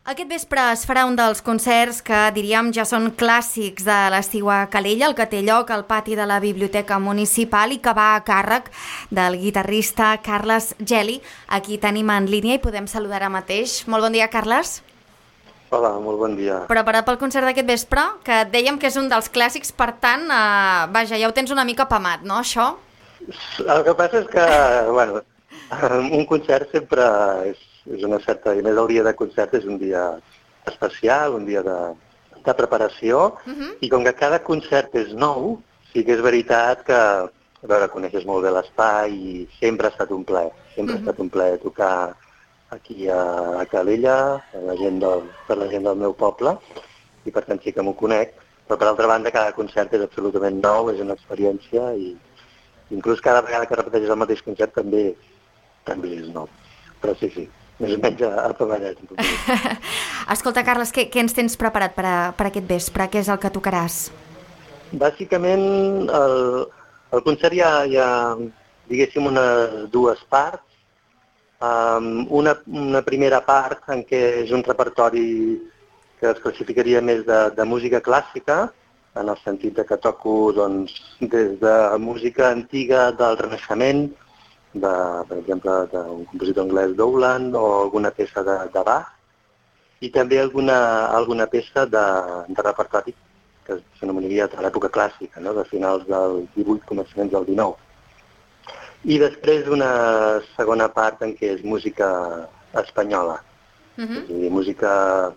Aquest vespre es farà un dels concerts que, diríem, ja són clàssics de l'estiu a Calella, el que té lloc al pati de la Biblioteca Municipal i que va a càrrec del guitarrista Carles Geli. Aquí tenim en línia i podem saludar ara mateix. Molt bon dia, Carles. Hola, molt bon dia. Preparat pel concert d'aquest vespre, que dèiem que és un dels clàssics, per tant, vaja, ja ho tens una mica apamat, no, això? El que passa és que, bueno, un concert sempre és una certa... I més el dia de concert és un dia especial, un dia de preparació, i com que cada concert és nou, sí que és veritat que, a veure, coneixes molt bé l'espai i sempre ha estat un plaer. Sempre ha estat un plaer tocar aquí a Calella, per la gent del meu poble, i per tant sí que m'ho conec, però per altra banda cada concert és absolutament nou, és una experiència, i inclús cada vegada que repeteixes el mateix concert també és nou. Però sí, més o menys apavallat. Escolta, Carles, què ens tens preparat per aquest vespre? Què és el que tocaràs? Bàsicament, el concert hi ha, diguéssim, unes dues parts. Una primera part en què és un repertori que es classificaria més de música clàssica, en el sentit que toco doncs, des de música antiga del Renaixement, per exemple, d'un compositor anglès Dowland o alguna peça de Bach, i també alguna peça de repertori que s'anomenaria de l'època clàssica, no? De finals del 18, començaments del 19. I després una segona part en què és música espanyola, és a dir, música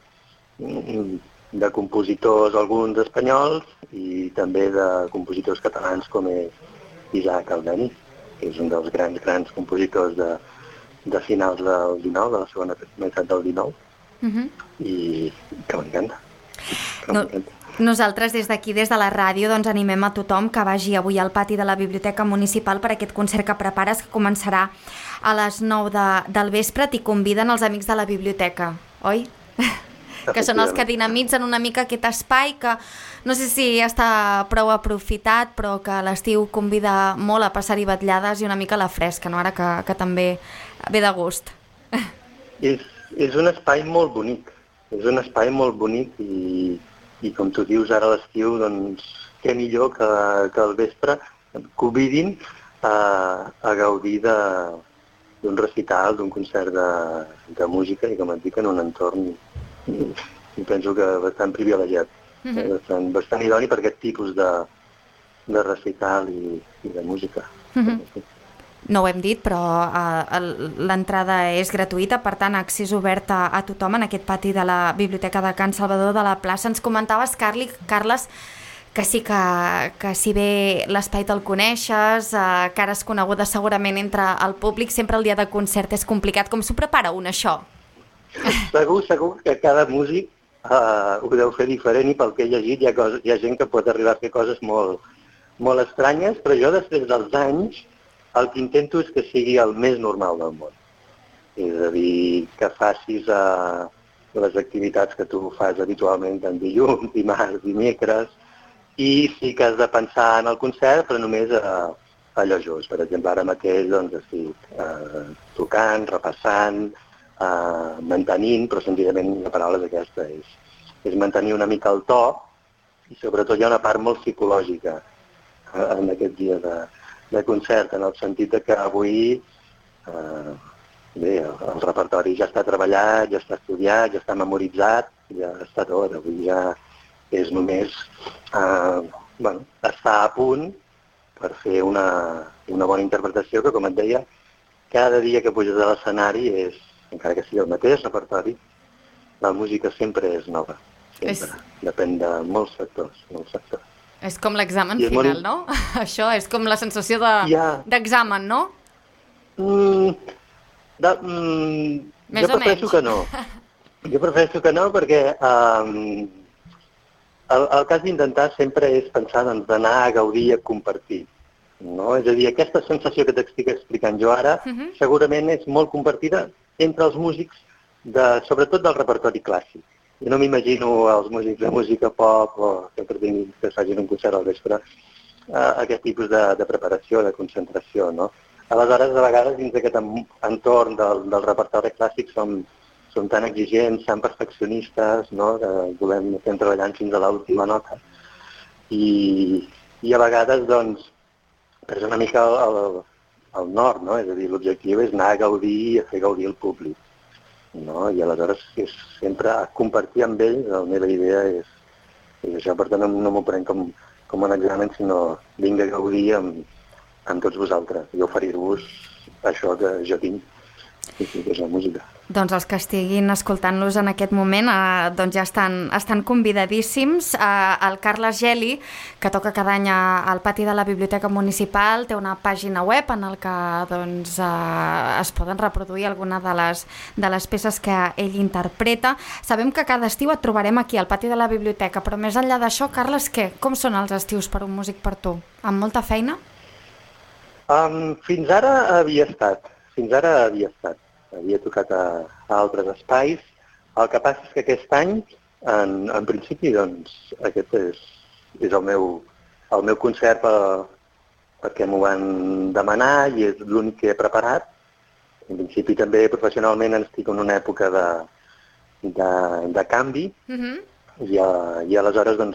de compositors, alguns espanyols, i també de compositors catalans com és Isaac Albéniz, que és un dels grans compositors de finals del 19, de la segona meitat del 19, i que m'encanta. Nosaltres des d'aquí, des de la ràdio, doncs animem a tothom que vagi avui al pati de la Biblioteca Municipal per aquest concert que prepares, que començarà a les 9 del vespre. T'hi conviden els amics de la biblioteca, oi? Que són els que dinamitzen una mica aquest espai, que no sé si està prou aprofitat, però que l'estiu convida molt a passar-hi vetllades i una mica a la fresca, no? Ara que també ve de gust. És un espai molt bonic, i com tu dius ara a l'estiu, doncs què millor que al vespre convidin a gaudir d'un recital, d'un concert de música, i com et dic, en un entorn, i penso que bastant privilegiat, bastant idoni per aquest tipus de recital i de música. No ho hem dit, però l'entrada és gratuïta, per tant, accés obert a tothom en aquest pati de la Biblioteca de Can Salvador de la Plaça. Ens comentaves, Carles, que sí que si bé l'espai te'l coneixes, cares conegudes segurament entre el públic, sempre el dia de concert és complicat. Com s'ho prepara un, això? Segur que cada músic ho deu fer diferent, i pel que he llegit hi ha gent que pot arribar a fer coses molt estranyes, però jo després dels anys el que intento és que sigui el més normal del món. És a dir, que facis les activitats que tu fas habitualment en dilluns, dimarts, dimecres, i sí que has de pensar en el concert, però només allò just. Per exemple, ara mateix estic tocant, repassant, mantenint, però senzillament la paraula és aquesta, és mantenir una mica el to, i sobretot hi ha una part molt psicològica en aquest dia de concert, en el sentit que avui el repertori ja està treballat, ja està estudiat, ja està memoritzat, ja està tot. Avui ja és només estar a punt per fer una bona interpretació, que, com et deia, cada dia que puges a l'escenari és, encara que sigui el mateix repertori, la música sempre és nova. Sempre. Depèn de molts factors. És com l'examen final, no? Això és com la sensació d'examen, no? Jo prefereixo que no. Jo prefereixo que no perquè el cas d'intentar sempre és pensar d'anar a gaudir i a compartir. No? És a dir, aquesta sensació que t'estic explicant jo ara segurament és molt compartida entre els músics, sobretot del repertori clàssic. Jo no m'imagino els músics de música pop o que facin un concert al vespre aquest tipus de preparació, de concentració, no? Aleshores, a vegades, dins d'aquest entorn del repertori clàssic som som tan exigents, tan perfeccionistes, no? Que estem treballant fins a l'última nota. I a vegades, doncs, és una mica el nord, no? És a dir, l'objectiu és anar a gaudir i a fer gaudir el públic, no? I aleshores és sempre compartir amb ells. La meva idea és això, per tant no m'ho prenc com un examen, sinó vinc a gaudir amb tots vosaltres i oferir-vos això que jo tinc, que és la música. Doncs els que estiguin escoltant-los en aquest moment doncs ja estan convidadíssims. El Carles Geli, que toca cada any al pati de la Biblioteca Municipal, té una pàgina web en el que doncs, es poden reproduir alguna de les peces que ell interpreta. Sabem que cada estiu et trobarem aquí al pati de la biblioteca, però més enllà d'això, Carles, què? Com són els estius per un músic per tu? Amb molta feina? Fins ara havia estat. Havia tocat a altres espais. El que passa és que aquest any, en principi, doncs, aquest és el meu concert perquè m'ho van demanar i és l'únic que he preparat. En principi també professionalment estic en una època de canvi i aleshores doncs,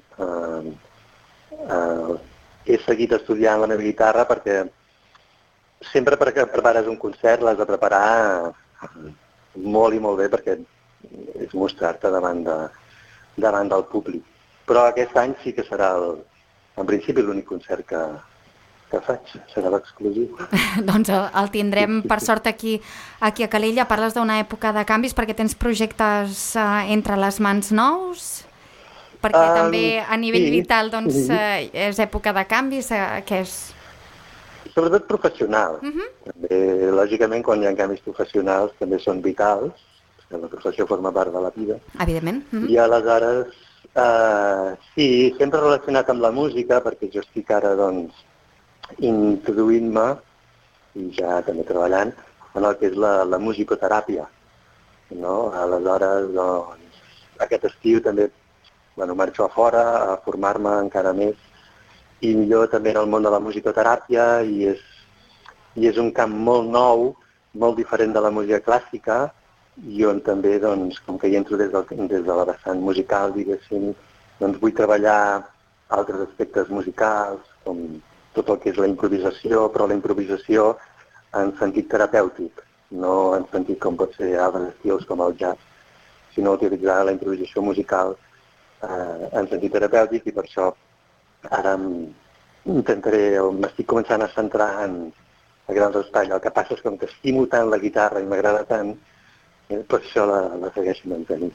he seguit estudiant la meva guitarra perquè sempre que prepares un concert l'has de preparar molt i molt bé perquè és mostrar-te davant del públic. Però aquest any sí que serà, en principi, l'únic concert que faig, serà l'exclusiu. Doncs el tindrem, per sort, aquí a Calella. Parles d'una època de canvis perquè tens projectes entre les mans nous? Perquè també a nivell vital doncs, és època de canvis, què és? Sobretot professional. També, lògicament, quan hi ha canvis professionals també són vitals, perquè la professió forma part de la vida. Evidentment. I aleshores, sí, sempre relacionat amb la música, perquè jo estic ara, doncs, introduint-me, i ja també treballant, en el que és la musicoteràpia. No? Aleshores, doncs, aquest estiu també marxo a fora a formar-me encara més i millor també en el món de la musicoteràpia i és un camp molt nou, molt diferent de la música clàssica i on també, doncs, com que hi entro des de la vessant musical, diguéssim, doncs vull treballar altres aspectes musicals, com tot el que és la improvisació, però la improvisació en sentit terapèutic, no en sentit com pot ser altres estils com el jazz, sinó utilitzar la improvisació musical en sentit terapèutic i per això ara m'estic començant a centrar en grans espais. El que passa és que com que estimo tant la guitarra i m'agrada tant, per això la segueixo mantenint.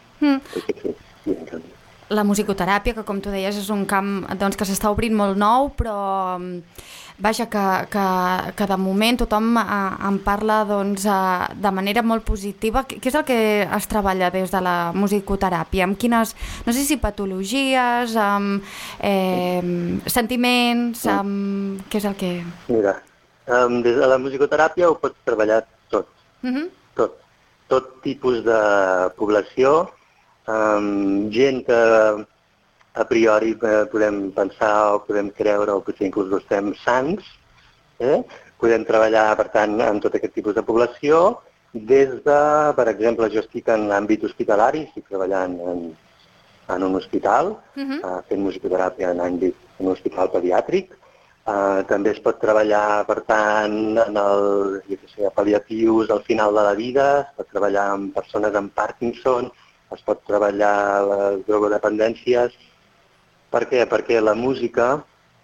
La musicoteràpia, que com tu deies és un camp doncs, que s'està obrint molt nou, però vaja, que de moment tothom en parla doncs, de manera molt positiva. Què és el que es treballa des de la musicoteràpia? Amb quines, no sé si patologies, amb sentiments, amb... què és el que... Mira, des de la musicoteràpia ho pots treballar tot. Tot tipus de població, gent que a priori podem pensar o podem creure o potser inclús estem sants, podem treballar, per tant, amb tot aquest tipus de població, des de, per exemple, jo estic en l'àmbit hospitalari, estic treballant en un hospital, fent musicoteràpia en un hospital pediàtric, també es pot treballar, per tant, en pal·liatius al final de la vida, es pot treballar amb persones amb Parkinson, es pot treballar les drogodependències. Per què? Perquè la música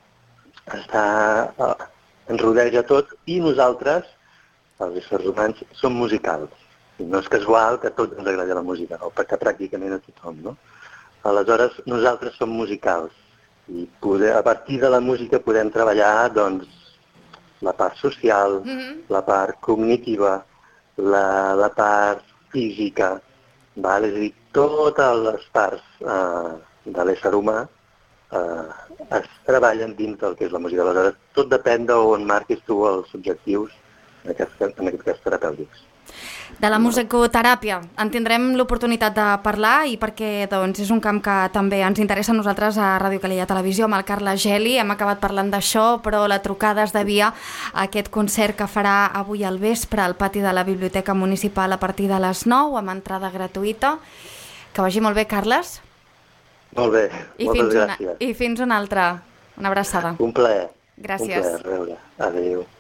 ens rodeja tot i nosaltres, els éssers humans, som musicals. No és casual que a tots ens agradi la música, o perquè pràcticament a tothom, no? Aleshores, nosaltres som musicals i a partir de la música podem treballar doncs, la part social, la part cognitiva, la part física, és a dir, totes les parts de l'ésser humà es treballen dins del que és la música. Aleshores, tot depèn d'on marquis tu els objectius, en aquest cas terapèutics. De la musicoteràpia. En tindrem l'oportunitat de parlar i perquè doncs, és un camp que també ens interessa a nosaltres a Ràdio Calella Televisió amb el Carles Geli. Hem acabat parlant d'això, però la trucada es devia a aquest concert que farà avui al vespre al pati de la Biblioteca Municipal a partir de les 9 amb entrada gratuïta. Que vagi molt bé, Carles. Molt bé, moltes gràcies. I fins una altra. Una abraçada. Un plaer. Gràcies. Un plaer rebre. Adéu.